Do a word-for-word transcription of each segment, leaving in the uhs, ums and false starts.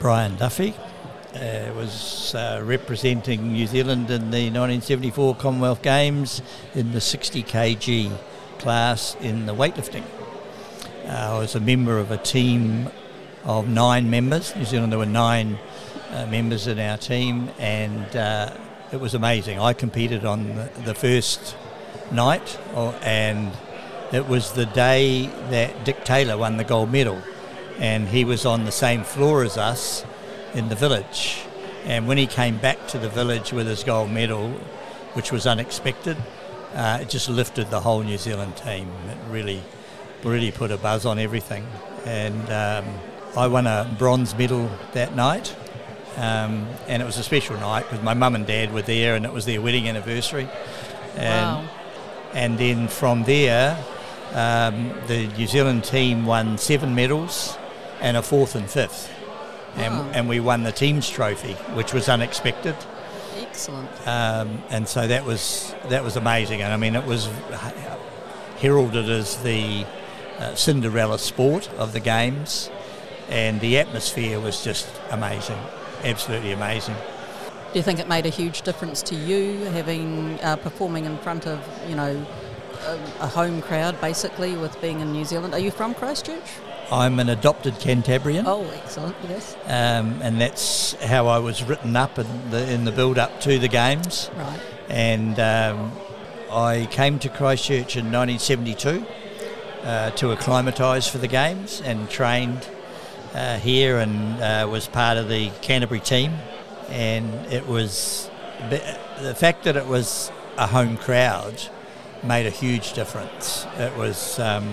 Brian Duffy. Uh, was uh, representing New Zealand in the nineteen seventy-four Commonwealth Games in the sixty kilogram class in the weightlifting. Uh, I was a member of a team of nine members. New Zealand, there were nine uh, members in our team, and uh, it was amazing. I competed on the, the first night, or, and it was the day that Dick Taylor won the gold medal, and he was on the same floor as us in the village. And when he came back to the village with his gold medal, which was unexpected, uh, it just lifted the whole New Zealand team. It really, really put a buzz on everything. And um, I won a bronze medal that night, um, and it was a special night because my mum and dad were there, and it was their wedding anniversary. And, wow. And then from there, um, the New Zealand team won seven medals and a fourth and fifth. And, wow. and we won the team's trophy, which was unexpected. Excellent. Um, and so that was that was amazing. And I mean, it was heralded as the uh, Cinderella sport of the games, and the atmosphere was just amazing, absolutely amazing. Do you think it made a huge difference to you having uh, performing in front of, you know, a, a home crowd basically with being in New Zealand? Are you from Christchurch? I'm an adopted Cantabrian. Oh, excellent, yes. Um, and that's how I was written up in the, in the build-up to the games. Right. And um, I came to Christchurch in nineteen seventy-two uh, to acclimatise for the games, and trained uh, here, and uh, was part of the Canterbury team. And it was, the fact that it was a home crowd made a huge difference. It was... Um,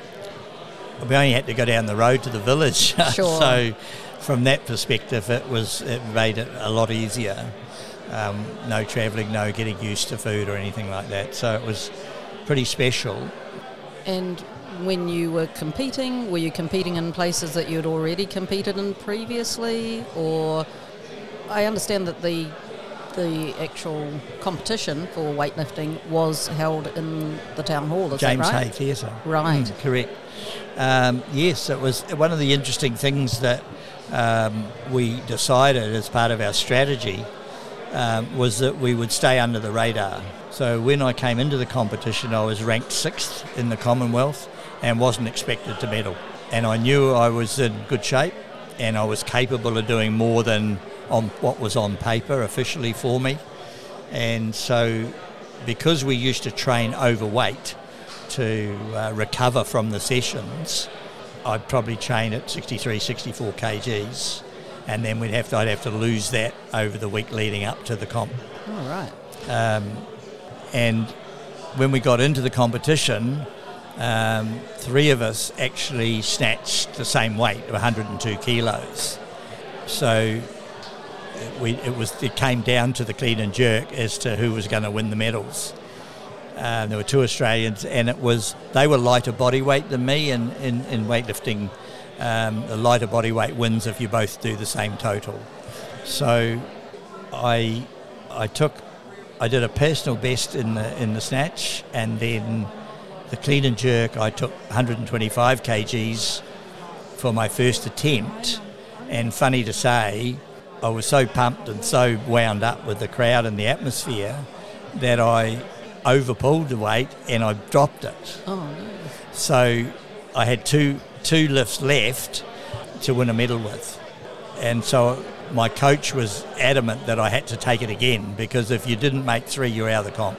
We only had to go down the road to the village, Sure. so from that perspective, it was it made it a lot easier. Um, no travelling, no getting used to food or anything like that. So it was pretty special. And when you were competing, were you competing in places that you'd already competed in previously, or I understand that the the actual competition for weightlifting was held in the town hall, is James that right? Hay Theatre. Right. Mm, correct. Um, yes, it was one of the interesting things that um, we decided as part of our strategy um, was that we would stay under the radar. So when I came into the competition, I was ranked sixth in the Commonwealth and wasn't expected to medal. And I knew I was in good shape, and I was capable of doing more than on what was on paper officially for me. And so because we used to train overweight to uh, recover from the sessions, I'd probably train at sixty-three, sixty-four kilograms, and then we'd have to, I'd have to lose that over the week leading up to the comp. All right. Um, and when we got into the competition, um, three of us actually snatched the same weight of one hundred two kilos. So we, it was it came down to the clean and jerk as to who was going to win the medals. Uh, there were two Australians, and it was they were lighter body weight than me, and in, in weightlifting, um, the lighter body weight wins if you both do the same total. So I I took I did a personal best in the in the snatch, and then the clean and jerk I took one hundred twenty-five kilograms for my first attempt. And funny to say, I was so pumped and so wound up with the crowd and the atmosphere that I overpulled the weight and I dropped it. Oh, no. So I had two two lifts left to win a medal with. And so my coach was adamant that I had to take it again, because if you didn't make three, you're out of the comp.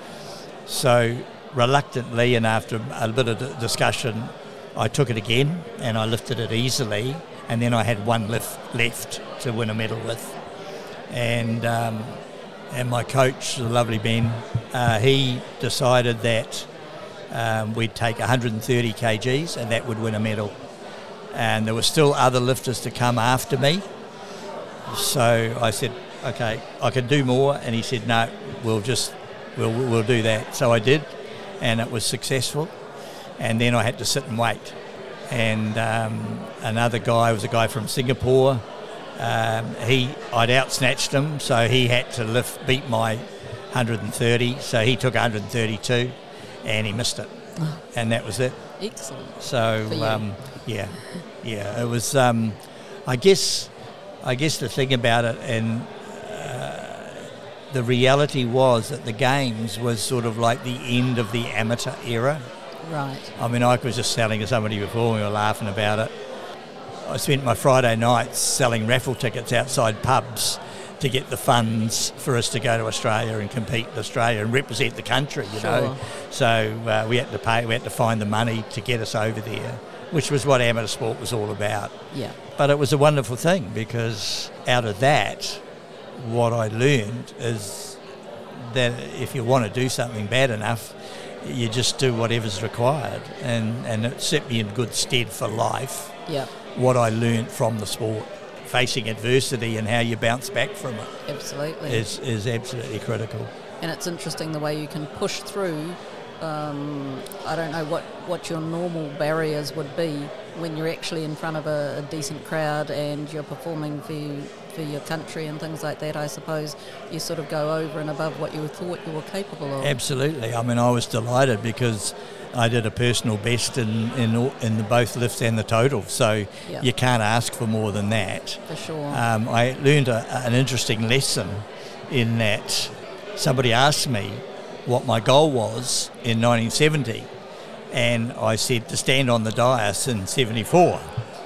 So reluctantly, and after a bit of discussion, I took it again and I lifted it easily, and then I had one lift left to win a medal with. And um, and my coach, the lovely Ben, uh, he decided that um, we'd take one hundred thirty kilograms and that would win a medal. And there were still other lifters to come after me. So I said, okay, I can do more. And he said, no, we'll just, we'll we'll do that. So I did, and it was successful. And then I had to sit and wait. And um, another guy was a guy from Singapore. Um, he, I'd out-snatched him, so he had to lift, beat my one hundred thirty. So he took one hundred thirty-two, and he missed it. Oh. And that was it. Excellent. So, For you. um, yeah, yeah, it was, um, I guess I guess the thing about it, and uh, the reality was that the Games was sort of like the end of the amateur era. Right. I mean, I was just selling to somebody before, we were laughing about it. I spent my Friday nights selling raffle tickets outside pubs to get the funds for us to go to Australia and compete in Australia and represent the country, you Sure. know. So uh, we had to pay, we had to find the money to get us over there, which was what amateur sport was all about. Yeah. But it was a wonderful thing, because out of that, what I learned is that if you want to do something bad enough, you just do whatever's required. And, and it set me in good stead for life, Yeah. what I learned from the sport. Facing adversity and how you bounce back from it Absolutely. is, is absolutely critical. And it's interesting the way you can push through. Um, I don't know what, what your normal barriers would be when you're actually in front of a, a decent crowd and you're performing for, you, for your country and things like that. I suppose you sort of go over and above what you thought you were capable of. Absolutely. I mean, I was delighted because I did a personal best in, in, all- in the both lifts and the total, so Yeah. you can't ask for more than that. For sure. Um, I learned a, an interesting lesson in that somebody asked me what my goal was in nineteen seventy, and I said to stand on the dais in seventy-four.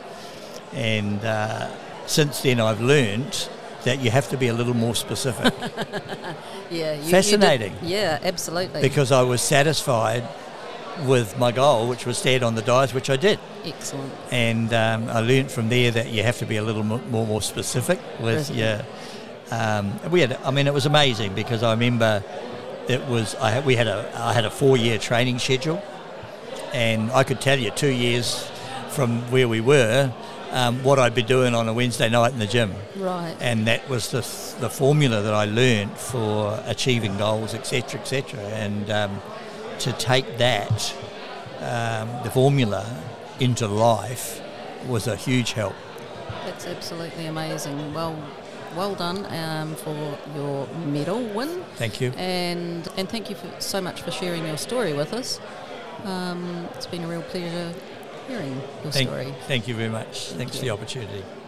And uh, since then I've learned that you have to be a little more specific. yeah. You, Fascinating. You did, yeah, absolutely. Because I was satisfied with my goal, which was stand on the dais, which I did. Excellent. And um, I learnt from there that you have to be a little mo- more more specific with Brilliant. your. Um, we had, I mean, it was amazing because I remember it was. I had, we had a I had a four year training schedule, and I could tell you two years from where we were um, what I'd be doing on a Wednesday night in the gym. Right. And that was the the formula that I learnt for achieving goals, et cetera, et cetera. And um, to take that, um, the formula, into life was a huge help. That's absolutely amazing. Well, well done um, for your medal win. Thank you. And and thank you for, so much for sharing your story with us. Um, it's been a real pleasure hearing your Thank, story. thank you very much. Thank Thanks you. for the opportunity.